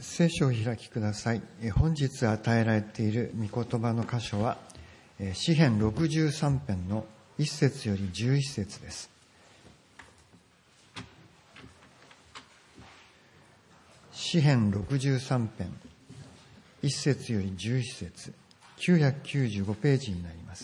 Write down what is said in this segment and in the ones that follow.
聖書を開きください。本日与えられている御言葉の箇所は、詩編63編の1節より11節です。詩編63編1節より11節、995ページになります。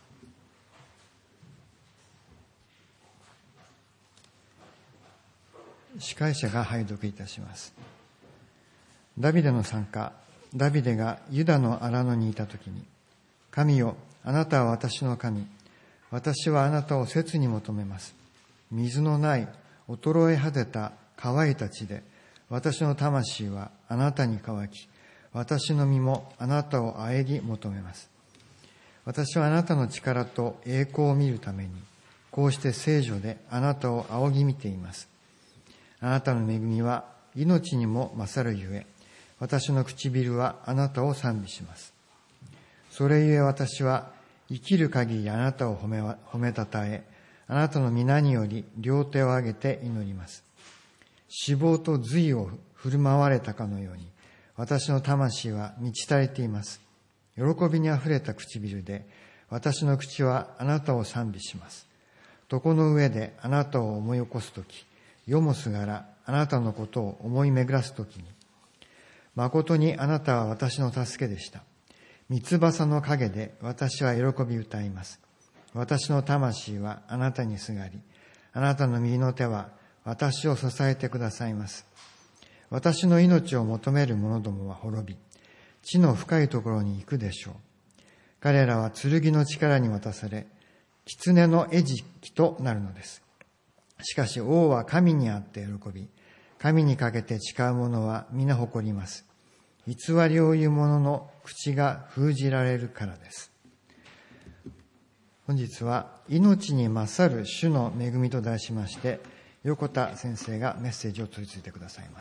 司会者が拝読いたします。ダビデの賛歌。ダビデがユダの荒野にいたときに、神よ、あなたは私の神。私はあなたを切に求めます。水のない衰え果てた乾いた地で、私の魂はあなたに乾き、私の身もあなたを仰ぎ求めます。私はあなたの力と栄光を見るために、こうして聖所であなたを仰ぎ見ています。あなたの恵みは命にも勝るゆえ、私の唇はあなたを賛美します。それゆえ私は生きる限りあなたを褒めたたえ、あなたの皆により両手を上げて祈ります。脂肪と髄を振る舞われたかのように、私の魂は満ち足りています。喜びにあふれた唇で、私の口はあなたを賛美します。床の上であなたを思い起こすとき、夜もすがらあなたのことを思い巡らすときに、誠にあなたは私の助けでした。三翼の陰で私は喜び歌います。私の魂はあなたにすがり、あなたの右の手は私を支えてくださいます。私の命を求める者どもは滅び、地の深いところに行くでしょう。彼らは剣の力に渡され、狐の餌食となるのです。しかし王は神にあって喜び、神にかけて誓う者は皆誇ります。偽りを言う者の口が封じられるからです。本日は命に勝る主の恵みと題しまして、横田先生がメッセージを取り次いでくださいます。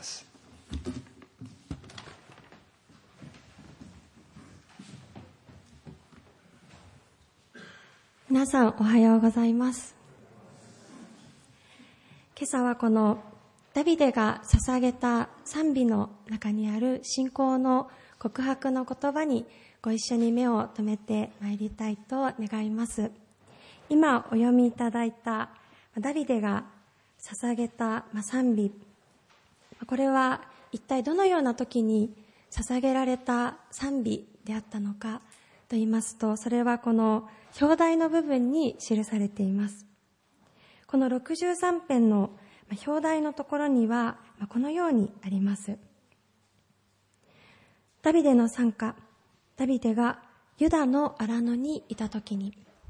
皆さんおはようございます。今朝はこのダビデが捧げた賛美の中にある信仰の告白の言葉にご一緒に目を留めてまいりたいと願います。今お読みいただいたダビデが捧げた賛美、これは一体どのような時に捧げられた賛美であったのかと言いますと、それはこの表題の部分に記されています。この63編の表題のところにはこのようにあります。ダビデの賛歌。ダビデがユダの荒野にいたときに、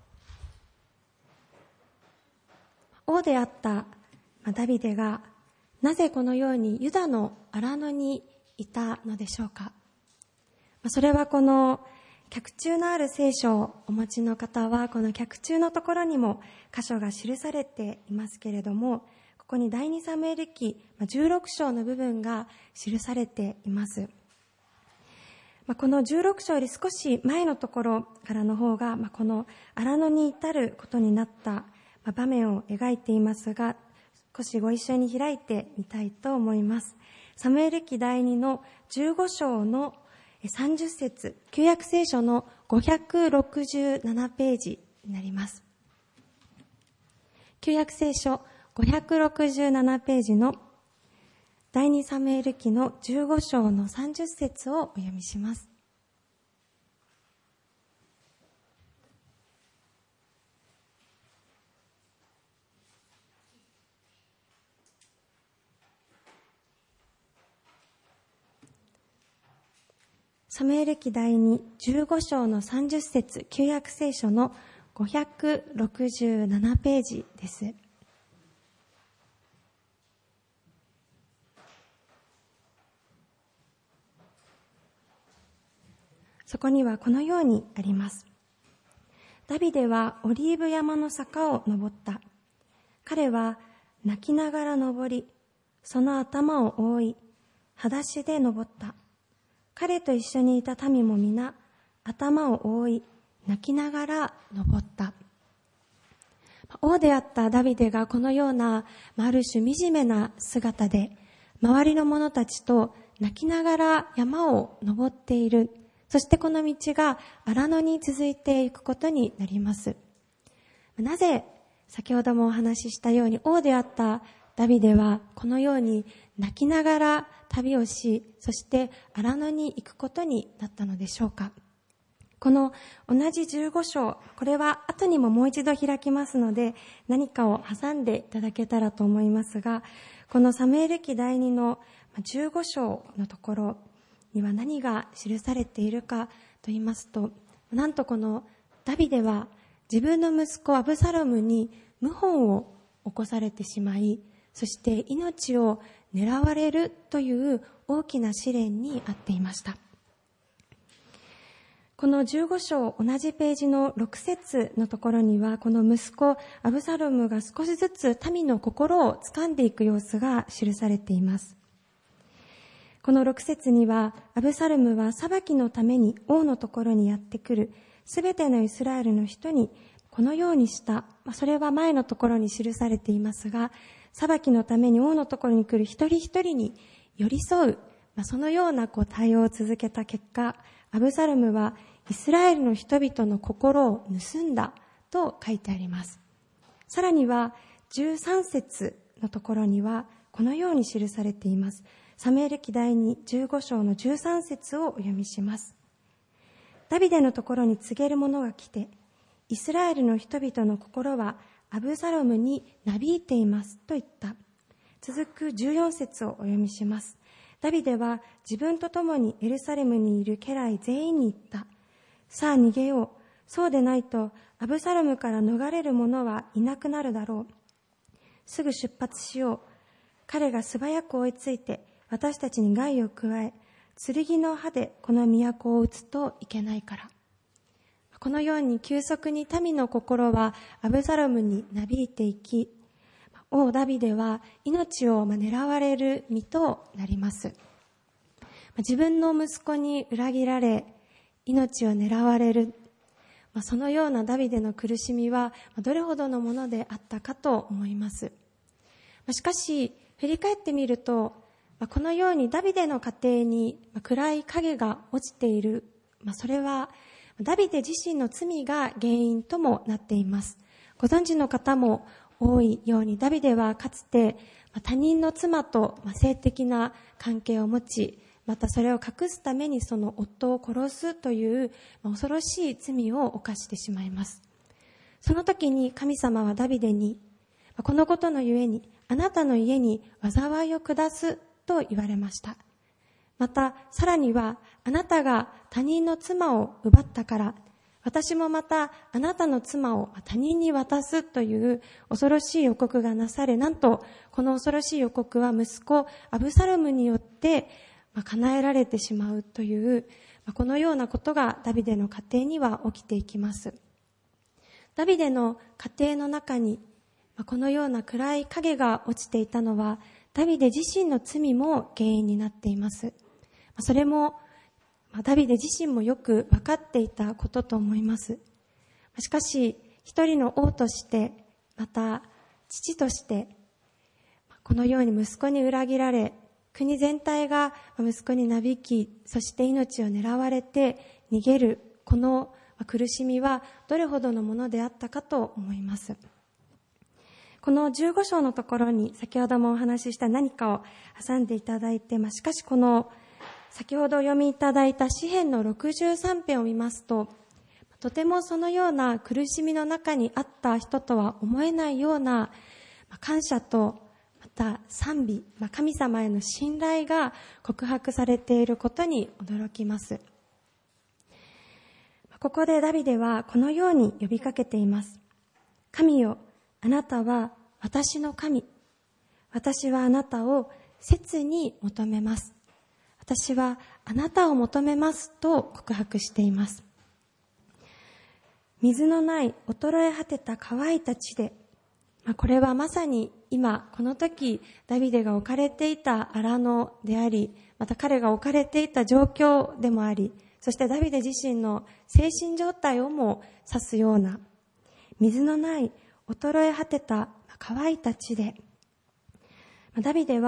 王であったダビデがなぜこのようにユダの荒野にいたのでしょうか。それはこの脚注のある聖書をお持ちの方は、この脚注のところにも箇所が記されていますけれども、ここに第2サムエル記16章の部分が記されています。この16章より少し前のところからの方が、この荒野に至ることになった場面を描いていますが、少しご一緒に開いてみたいと思います。サムエル記第2の15章の30節、旧約聖書の567ページになります。旧約聖書567ページの第2サムエル記の15章の30節をお読みします。サムエル記第2、15章の30節、旧約聖書の567ページです。そこにはこのようにあります。ダビデはオリーブ山の坂を登った。彼は泣きながら登り、その頭を覆い、裸足で登った。彼と一緒にいた民も皆、頭を覆い、泣きながら登った。王であったダビデがこのような、ある種惨めな姿で、周りの者たちと泣きながら山を登っている。そしてこの道が荒野に続いていくことになります。なぜ先ほどもお話ししたように王であったダビデはこのように泣きながら旅をし、そして荒野に行くことになったのでしょうか。この同じ15章、これは後にももう一度開きますので、何かを挟んでいただけたらと思いますが、このサムエル記第2の15章のところには何が記されているかと言いますと、なんとこのダビデは自分の息子アブサロムに謀反を起こされてしまい、そして命を狙われるという大きな試練に遭っていました。この15章同じページの6節のところには、この息子アブサロムが少しずつ民の心を掴んでいく様子が記されています。この6節には、アブサロムは裁きのために王のところにやってくるすべてのイスラエルの人にこのようにした。それは前のところに記されていますが、裁きのために王のところに来る一人一人に寄り添う、そのような対応を続けた結果、アブサロムはイスラエルの人々の心を盗んだと書いてあります。さらには13節のところにはこのように記されています。サムエル記第2 15章の13節をお読みします。ダビデのところに告げる者が来て、イスラエルの人々の心はアブサロムになびいていますと言った。続く14節をお読みします。ダビデは自分と共にエルサレムにいる家来全員に言った。さあ逃げよう。そうでないとアブサロムから逃れる者はいなくなるだろう。すぐ出発しよう。彼が素早く追いついて私たちに害を加え、剣の刃でこの都を打つといけないから。このように急速に民の心はアブサロムになびいていき、王ダビデは命を狙われる身となります。自分の息子に裏切られ、命を狙われる、そのようなダビデの苦しみはどれほどのものであったかと思います。しかし振り返ってみると、このようにダビデの家庭に暗い影が落ちている、それはダビデ自身の罪が原因ともなっています。ご存知の方も多いように、ダビデはかつて他人の妻と性的な関係を持ち、またそれを隠すためにその夫を殺すという恐ろしい罪を犯してしまいます。その時に神様はダビデに、このことのゆえにあなたの家に災いを下すと言われました。またさらには、あなたが他人の妻を奪ったから私もまたあなたの妻を他人に渡すという恐ろしい予告がなされ、なんとこの恐ろしい予告は息子アブサロムによって叶えられてしまうという、このようなことがダビデの家庭には起きていきます。ダビデの家庭の中にこのような暗い影が落ちていたのは、ダビデ自身の罪も原因になっています。それもダビデ自身もよく分かっていたことと思います。しかし一人の王として、また父として、このように息子に裏切られ、国全体が息子になびき、そして命を狙われて逃げる、この苦しみはどれほどのものであったかと思います。この15章のところに先ほどもお話しした何かを挟んでいただいて、しかしこの先ほどお読みいただいた詩編の63編を見ますと、とてもそのような苦しみの中にあった人とは思えないような感謝と、また賛美、神様への信頼が告白されていることに驚きます。ここでダビデはこのように呼びかけています。神よ、あなたは私の神。私はあなたを切に求めます。私はあなたを求めますと告白しています。水のない衰え果てた乾いた地で、これはまさに今この時ダビデが置かれていた荒野であり、また彼が置かれていた状況でもあり、そしてダビデ自身の精神状態をも指すような、水のない衰え果てた乾いた地で、ダビデは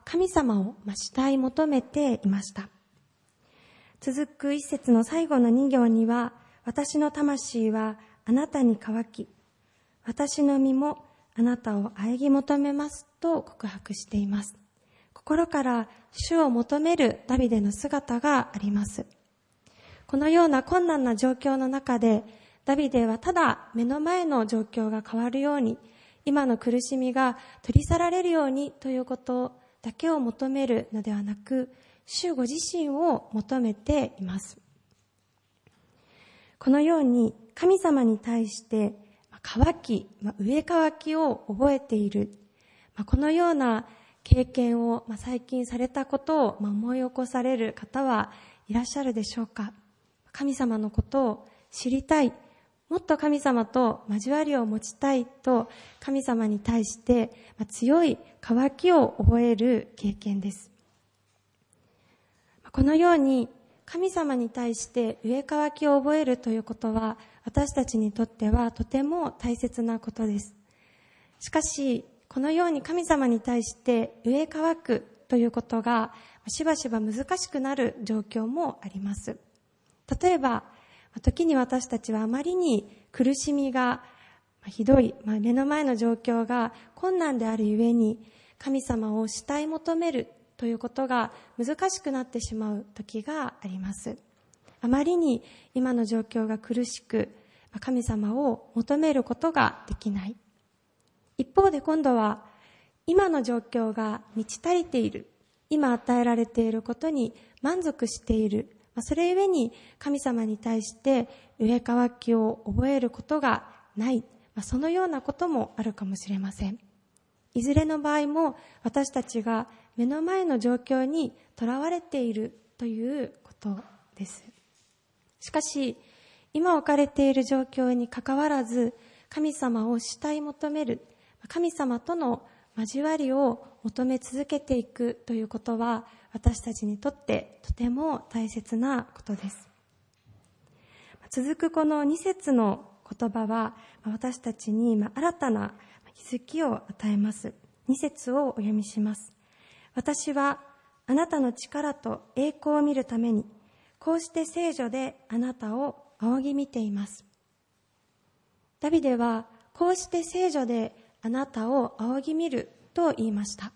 神様を慕い求めていました。続く一節の最後の2行には、私の魂はあなたに渇き、私の身もあなたを仰ぎ求めますと告白しています。心から主を求めるダビデの姿があります。このような困難な状況の中で、ダビデはただ目の前の状況が変わるように、今の苦しみが取り去られるようにということだけを求めるのではなく、主ご自身を求めています。このように神様に対して渇き、上渇きを覚えている、このような経験を最近されたことを思い起こされる方はいらっしゃるでしょうか。神様のことを知りたい、もっと神様と交わりを持ちたいと神様に対して強い渇きを覚える経験です。このように神様に対して上渇きを覚えるということは、私たちにとってはとても大切なことです。しかし、このように神様に対して上渇くということがしばしば難しくなる状況もあります。例えば、時に私たちはあまりに苦しみがひどい、目の前の状況が困難であるゆえに、神様を慕い求めるということが難しくなってしまう時があります。あまりに今の状況が苦しく、神様を求めることができない。一方で今度は、今の状況が満ち足りている、今与えられていることに満足している、それゆえに神様に対して上渇きを覚えることがない、そのようなこともあるかもしれません。いずれの場合も私たちが目の前の状況にとらわれているということです。しかし、今置かれている状況にかかわらず、神様を慕い求める、神様との交わりを求め続けていくということは、私たちにとってとても大切なことです。続くこの2節の言葉は、私たちに新たな気づきを与えます。2節をお読みします。私はあなたの力と栄光を見るために、こうして聖所であなたを仰ぎ見ています。ダビデはこうして聖所であなたを仰ぎ見ると言いました。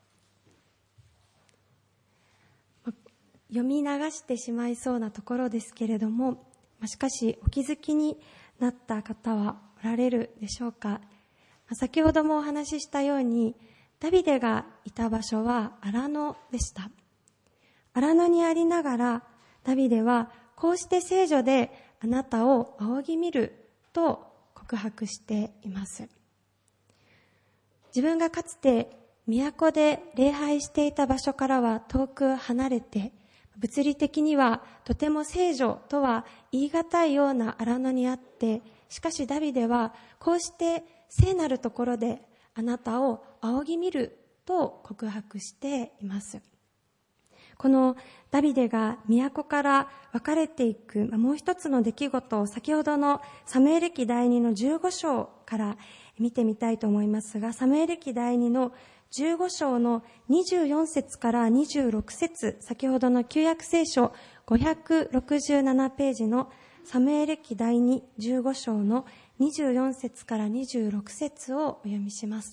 読み流してしまいそうなところですけれども、しかしお気づきになった方はおられるでしょうか。先ほどもお話ししたように、ダビデがいた場所は荒野でした。荒野にありながら、ダビデはこうして聖所であなたを仰ぎ見ると告白しています。自分がかつて都で礼拝していた場所からは遠く離れて、物理的にはとても聖所とは言い難いような荒野にあって、しかしダビデはこうして聖なるところであなたを仰ぎ見ると告白しています。このダビデが都から別れていくもう一つの出来事を先ほどのサムエル記第2の15章から見てみたいと思いますが、サムエル記第2の15章の24節から26節、先ほどの旧約聖書567ページのサムエル記第2 15章の24節から26節をお読みします。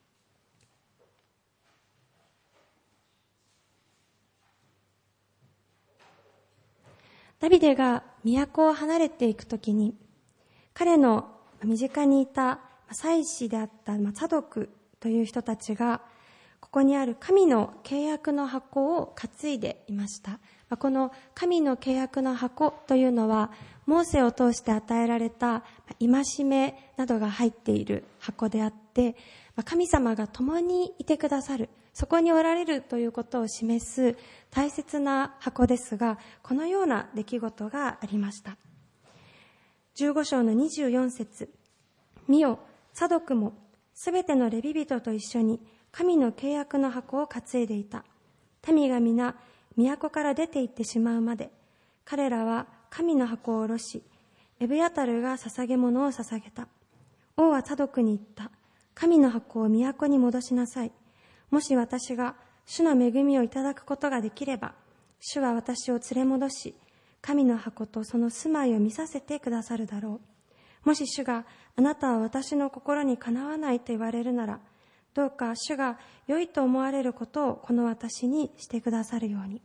ダビデが都を離れていくときに、彼の身近にいた祭司であったサドクという人たちが、ここにある神の契約の箱を担いでいました。この神の契約の箱というのは、モーセを通して与えられた戒めなどが入っている箱であって、神様が共にいてくださる、そこにおられるということを示す大切な箱ですが、このような出来事がありました。15章の24節、見よ、サドクもすべてのレビ人と一緒に神の契約の箱を担いでいた。民が皆都から出て行ってしまうまで、彼らは神の箱を下ろし、エブヤタルが捧げ物を捧げた。王はサドクに言った。神の箱を都に戻しなさい。もし私が主の恵みをいただくことができれば、主は私を連れ戻し、神の箱とその住まいを見させてくださるだろう。もし主があなたは私の心にかなわないと言われるなら、どうか主が良いと思われることをこの私にしてくださるように。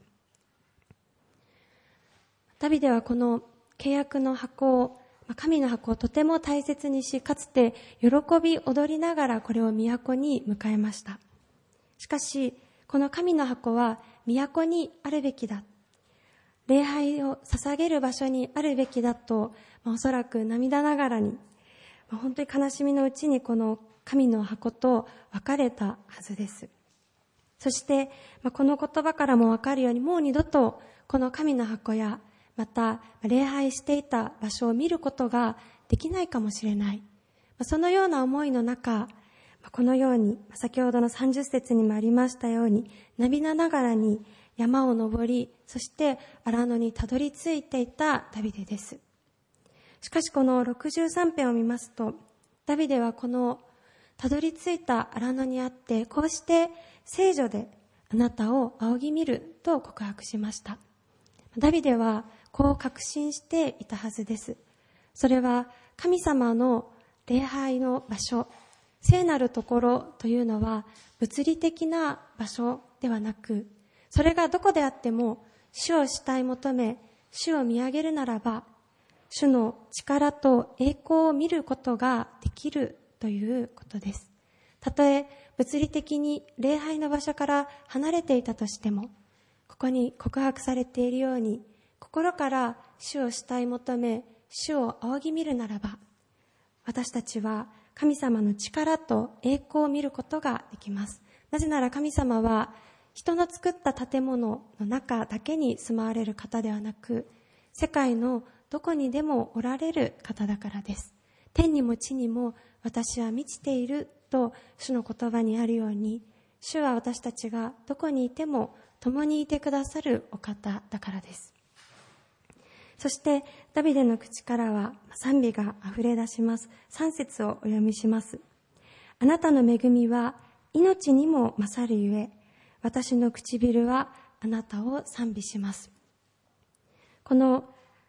ダビデはこの契約の箱を、神の箱をとても大切にし、かつて喜び踊りながらこれを都に迎えました。しかし、この神の箱は都にあるべきだ。礼拝を捧げる場所にあるべきだと、おそらく涙ながらに、本当に悲しみのうちにこの神の箱と別れたはずです。そして、この言葉からもわかるように、もう二度とこの神の箱や、また礼拝していた場所を見ることができないかもしれない。そのような思いの中、このように、先ほどの30節にもありましたように、涙ながらに山を登り、そして荒野にたどり着いていたダビデです。しかしこの63編を見ますと、ダビデはこのたどり着いた荒野にあって、こうして聖女であなたを仰ぎ見ると告白しました。ダビデはこう確信していたはずです。それは神様の礼拝の場所、聖なるところというのは物理的な場所ではなく、それがどこであっても主を慕い求め、主を見上げるならば、主の力と栄光を見ることができるということです。たとえ物理的に礼拝の場所から離れていたとしても、ここに告白されているように、心から主を慕い求め、主を仰ぎ見るならば、私たちは神様の力と栄光を見ることができます。なぜなら神様は人の作った建物の中だけに住まわれる方ではなく、世界のどこにでもおられる方だからです。天にも地にも私は満ちていると主の言葉にあるように、主は私たちがどこにいても共にいてくださるお方だからです。そしてダビデの口からは賛美があふれ出します。3節をお読みします。あなたの恵みは命にも勝るゆえ、私の唇はあなたを賛美します。この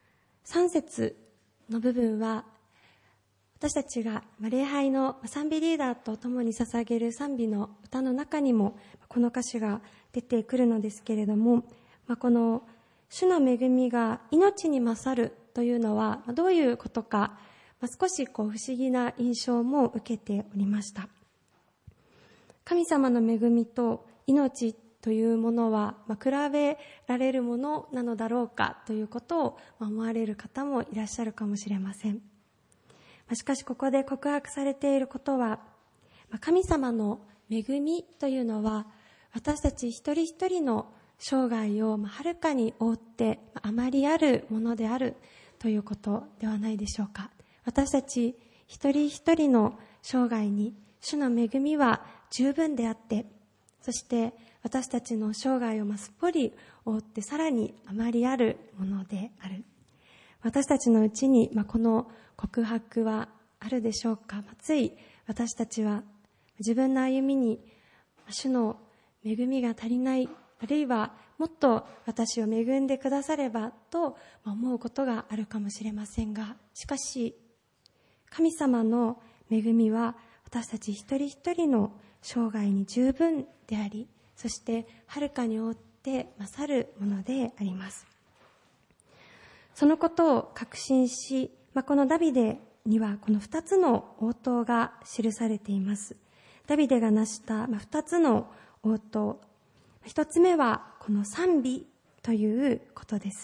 3節の部分は、私たちが礼拝の賛美リーダーと共に捧げる賛美の歌の中にもこの歌詞が出てくるのですけれども、この主の恵みが命に勝るというのはどういうことか、少し不思議な印象も受けておりました。神様の恵みと命というものは比べられるものなのだろうかということを思われる方もいらっしゃるかもしれません。しかしここで告白されていることは、神様の恵みというのは私たち一人一人の生涯をはるかに覆ってあまりあるものであるということではないでしょうか。私たち一人一人の生涯に主の恵みは十分であって、そして私たちの生涯をすっぽり覆ってさらにあまりあるものである。私たちのうちにこの告白はあるでしょうか。つい私たちは自分の歩みに主の恵みが足りない、あるいはもっと私を恵んでくださればと思うことがあるかもしれませんが、しかし神様の恵みは私たち一人一人の生涯に十分であり、そしてはるかに覆って勝るものであります。そのことを確信し、このダビデにはこの2つの応答が記されています。ダビデが成した2つの応答。1つ目はこの賛美ということです。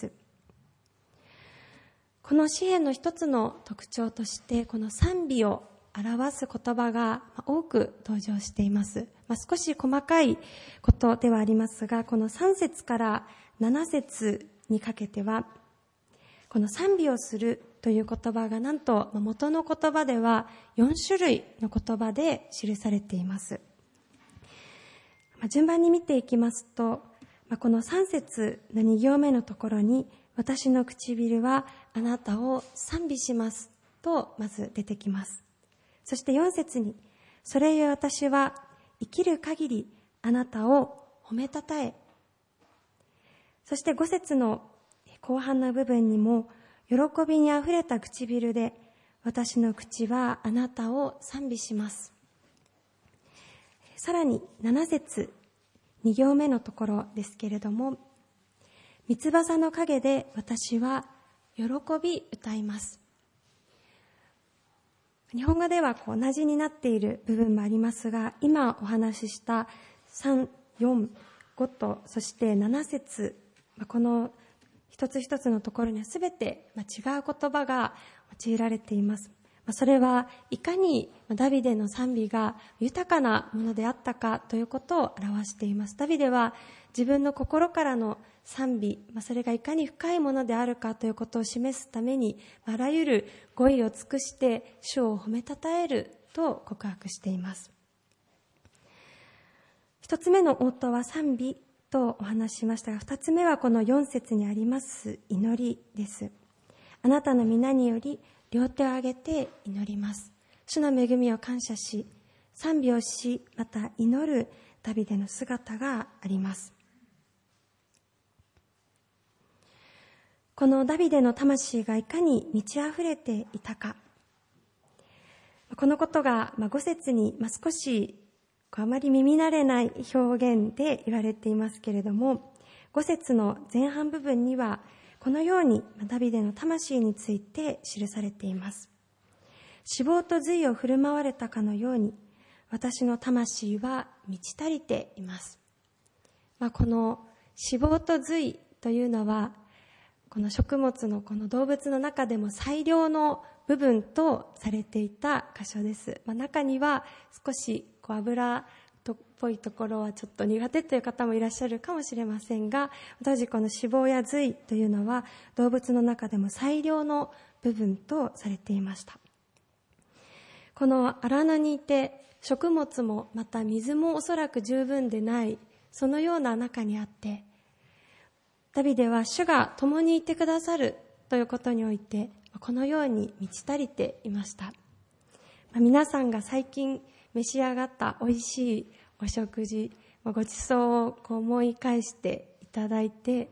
この詩篇の一つの特徴として、この賛美を表す言葉が多く登場しています。少し細かいことではありますが、この3節から7節にかけては、この賛美をするという言葉がなんと元の言葉では4種類の言葉で記されています。順番に見ていきますと、この3節の2行目のところに、私の唇はあなたを賛美しますとまず出てきます。そして4節に、それゆえ私は生きる限りあなたを褒めたたえ、そして5節の後半の部分にも、喜びにあふれた唇で私の口はあなたを賛美します。さらに7節2行目のところですけれども、三翼の陰で私は喜び歌います。日本語では同じになっている部分もありますが、今お話しした3、4、5とそして7節、この一つ一つのところには全て違う言葉が用いられています。それはいかにダビデの賛美が豊かなものであったかということを表しています。ダビデは自分の心からの賛美、それがいかに深いものであるかということを示すために、あらゆる語彙を尽くして主を褒めたたえると告白しています。一つ目の応答は賛美とお話ししましたが、二つ目はこの4節にあります祈りです。あなたの皆により両手を上げて祈ります。主の恵みを感謝し、賛美をし、また祈るダビデの姿があります。このダビデの魂がいかに満ち溢れていたか。このことが5節に少しあまり耳慣れない表現で言われていますけれども、5節の前半部分にはこのようにダビデの魂について記されています。脂肪と髄を振る舞われたかのように私の魂は満ち足りています。この脂肪と髄というのはこの食物のこの動物の中でも最良の部分とされていた箇所です。中には少し油っぽいところはちょっと苦手という方もいらっしゃるかもしれませんが、当時この脂肪や髄というのは動物の中でも最良の部分とされていました。この荒野にいて食物もまた水もおそらく十分でない、そのような中にあって、ダビデは主が共にいてくださるということにおいてこのように満ち足りていました。皆さんが最近召し上がった美味しいお食事、ごちそうを思い返していただいて、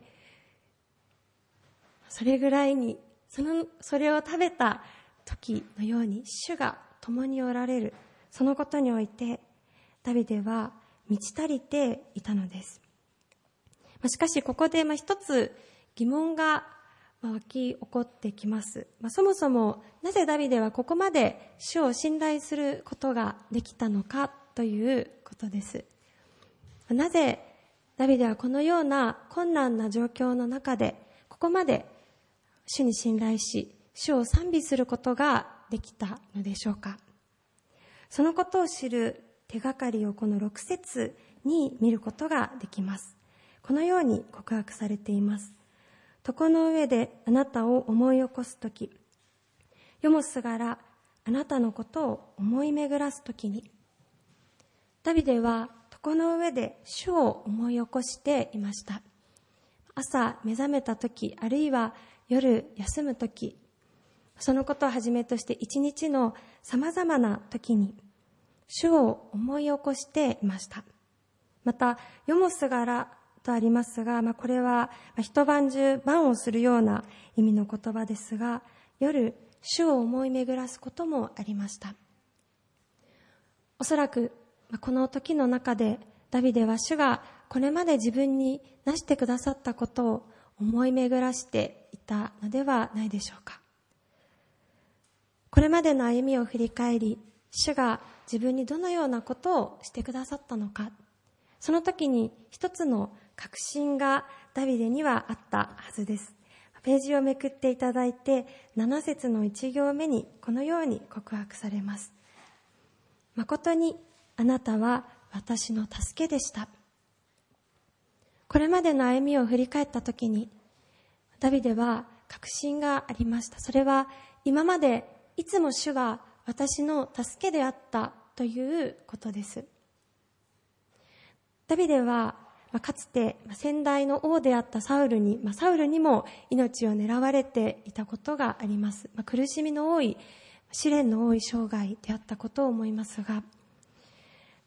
それぐらいにそれを食べた時のように主が共におられる、そのことにおいてダビデは満ち足りていたのです。しかしここで一つ疑問が湧き起こってきます。そもそもなぜダビデはここまで主を信頼することができたのかということです。なぜダビデはこのような困難な状況の中でここまで主に信頼し主を賛美することができたのでしょうか。そのことを知る手がかりをこの6節に見ることができます。このように告白されています。床の上であなたを思い起こすとき、夜もすがらあなたのことを思い巡らすときに、ダビデは床の上で主を思い起こしていました。朝目覚めたとき、あるいは夜休むとき、そのことをはじめとして一日のさまざまなときに主を思い起こしていました。また夜もすがらとありますが、これは一晩中晩をするような意味の言葉ですが、夜主を思い巡らすこともありました。おそらくこの時の中でダビデは主がこれまで自分になしてくださったことを思い巡らしていたのではないでしょうか。これまでの歩みを振り返り、主が自分にどのようなことをしてくださったのか、その時に一つの確信がダビデにはあったはずです。ページをめくっていただいて、7節の1行目にこのように告白されます。誠にあなたは私の助けでした。これまでの歩みを振り返った時に、ダビデは確信がありました。それは今までいつも主が私の助けであったということです。ダビデはかつて先代の王であったサウルにも命を狙われていたことがあります。苦しみの多い、試練の多い生涯であったことを思いますが、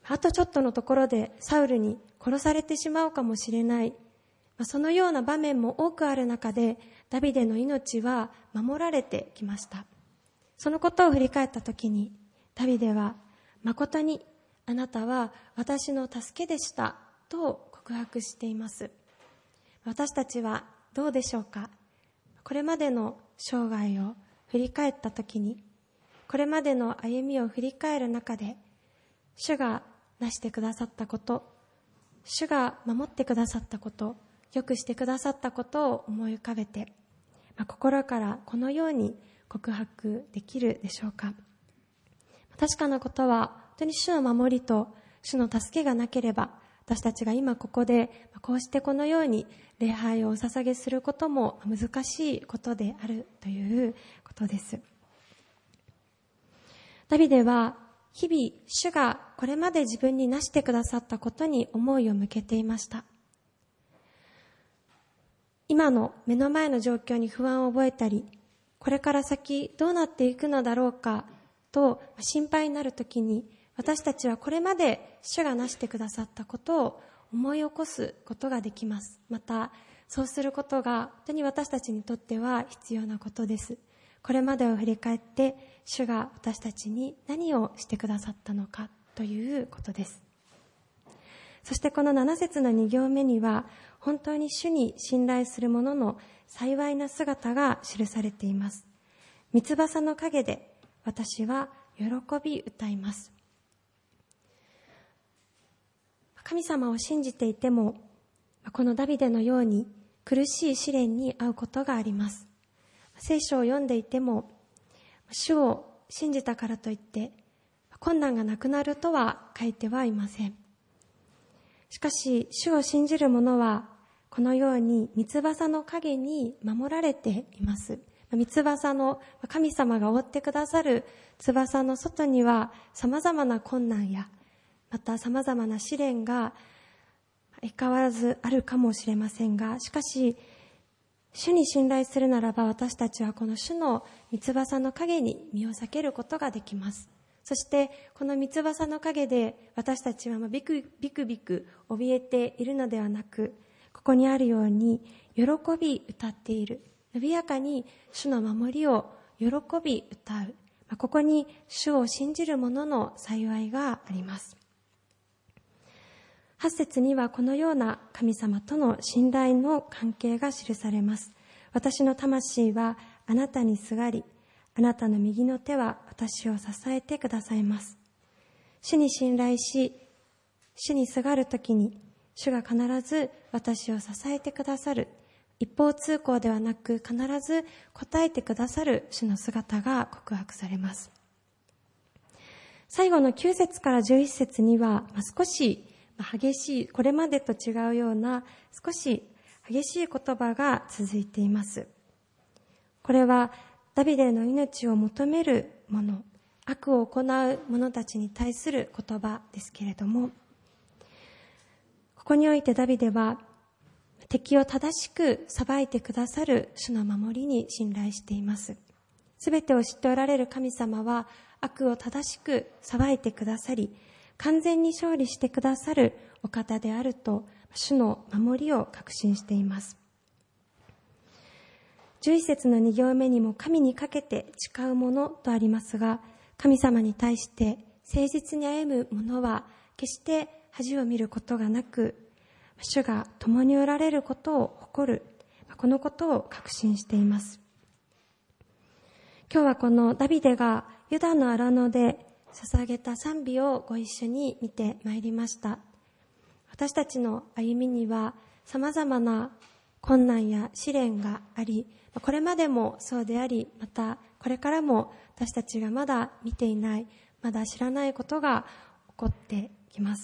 あとちょっとのところでサウルに殺されてしまうかもしれない、そのような場面も多くある中で、ダビデの命は守られてきました。そのことを振り返ったときに、ダビデは、誠にあなたは私の助けでしたと告白しています。私たちはどうでしょうか。これまでの生涯を振り返ったときに、これまでの歩みを振り返る中で、主がなしてくださったこと、主が守ってくださったこと、よくしてくださったことを思い浮かべて、心からこのように告白できるでしょうか。確かなことは、本当に主の守りと主の助けがなければ、私たちが今ここでこうしてこのように礼拝をお捧げすることも難しいことであるということです。ダビデは日々主がこれまで自分になしてくださったことに思いを向けていました。今の目の前の状況に不安を覚えたり、これから先どうなっていくのだろうかと心配になるときに、私たちはこれまで主がなしてくださったことを思い起こすことができます。またそうすることが本当に私たちにとっては必要なことです。これまでを振り返って主が私たちに何をしてくださったのかということです。そしてこの7節の2行目には、本当に主に信頼する者の幸いな姿が記されています。三翼の陰で私は喜び歌います。神様を信じていても、このダビデのように苦しい試練に遭うことがあります。聖書を読んでいても、主を信じたからといって困難がなくなるとは書いてはいません。しかし主を信じる者はこのように三翼の陰に守られています。三翼の神様が覆ってくださる翼の外には様々な困難やまた様々な試練が相変わらずあるかもしれませんが、しかし主に信頼するならば、私たちはこの主の三翼の陰に身を避けることができます。そしてこの三翼の陰で私たちはビクビク怯えているのではなく、ここにあるように喜び歌っている、伸びやかに主の守りを喜び歌う、ここに主を信じる者の幸いがあります。8節にはこのような神様との信頼の関係が記されます。私の魂はあなたにすがり、あなたの右の手は私を支えてくださいます。主に信頼し、主にすがるときに、主が必ず私を支えてくださる。一方通行ではなく、必ず答えてくださる主の姿が告白されます。最後の9節から11節には、少し激しい、これまでと違うような少し激しい言葉が続いています。これはダビデの命を求める者、悪を行う者たちに対する言葉ですけれども、ここにおいてダビデは敵を正しく裁いてくださる主の守りに信頼しています。すべてを知っておられる神様は悪を正しく裁いてくださり、完全に勝利してくださるお方であると主の守りを確信しています。11節の2行目にも神にかけて誓うものとありますが、神様に対して誠実に歩む者は決して恥を見ることがなく、主が共におられることを誇る、このことを確信しています。今日はこのダビデがユダの荒野で捧げた賛美をご一緒に見てまいりました。私たちの歩みには様々な困難や試練があり、これまでもそうであり、またこれからも私たちがまだ見ていない、まだ知らないことが起こってきます。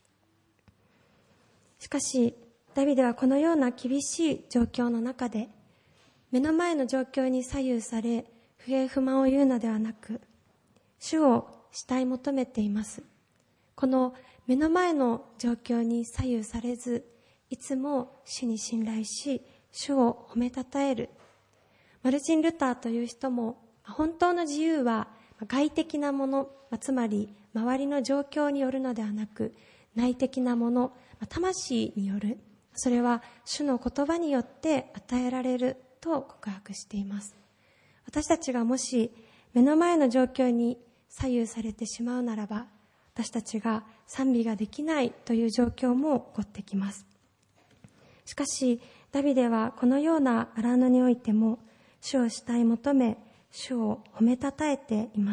しかしダビデはこのような厳しい状況の中で、目の前の状況に左右され不平不満を言うのではなく、主を慕い求めています。この目の前の状況に左右されず、いつも主に信頼し、主を褒めたたえる。マルチン・ルターという人も、本当の自由は外的なもの、つまり周りの状況によるのではなく、内的なもの、魂による、それは主の言葉によって与えられると告白しています。私たちがもし目の前の状況に左右されてしまうならば、私たちが賛美ができないという状況も起こってきます。しかしダビデはこのような荒野においても主を慕い求め、主を褒めたたえています。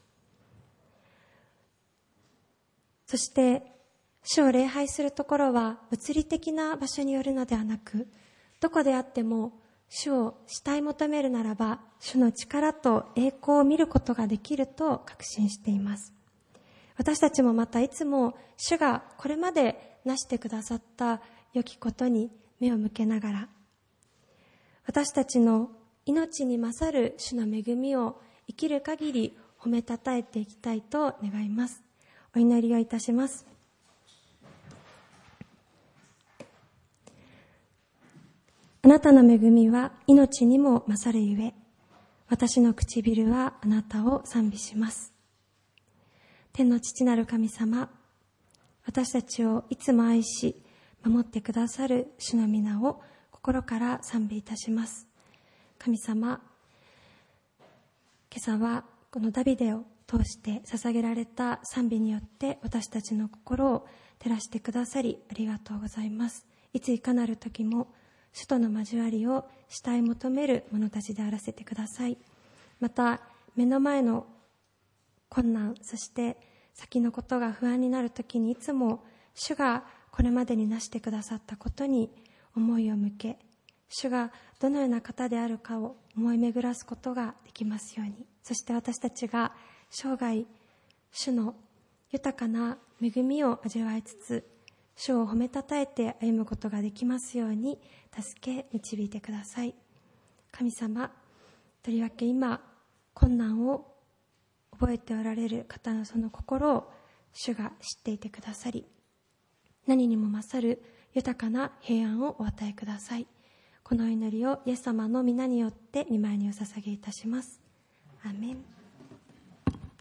そして主を礼拝するところは物理的な場所によるのではなく、どこであっても主を慕い求めるならば、主の力と栄光を見ることができると確信しています。私たちもまたいつも主がこれまでなしてくださった良きことに目を向けながら、私たちの命に勝る主の恵みを生きる限り褒めたたえていきたいと願います。お祈りをいたします。あなたの恵みは命にも勝るゆえ、私の唇はあなたを賛美します。天の父なる神様、私たちをいつも愛し守ってくださる主の皆を心から賛美いたします。神様、今朝はこのダビデを通して捧げられた賛美によって私たちの心を照らしてくださりありがとうございます。いついかなる時も主との交わりを慕い求める者たちであらせてください。また目の前の困難、そして先のことが不安になるときにいつも主がこれまでになしてくださったことに思いを向け、主がどのような方であるかを思い巡らすことができますように、そして私たちが生涯主の豊かな恵みを味わいつつ、主を褒めたたえて歩むことができますように助け導いてください。神様、とりわけ今困難を覚えておられる方のその心を主が知っていてくださり、何にも勝る豊かな平安をお与えください。この祈りをイエス様の皆によって御前にお捧げいたします。アーメン。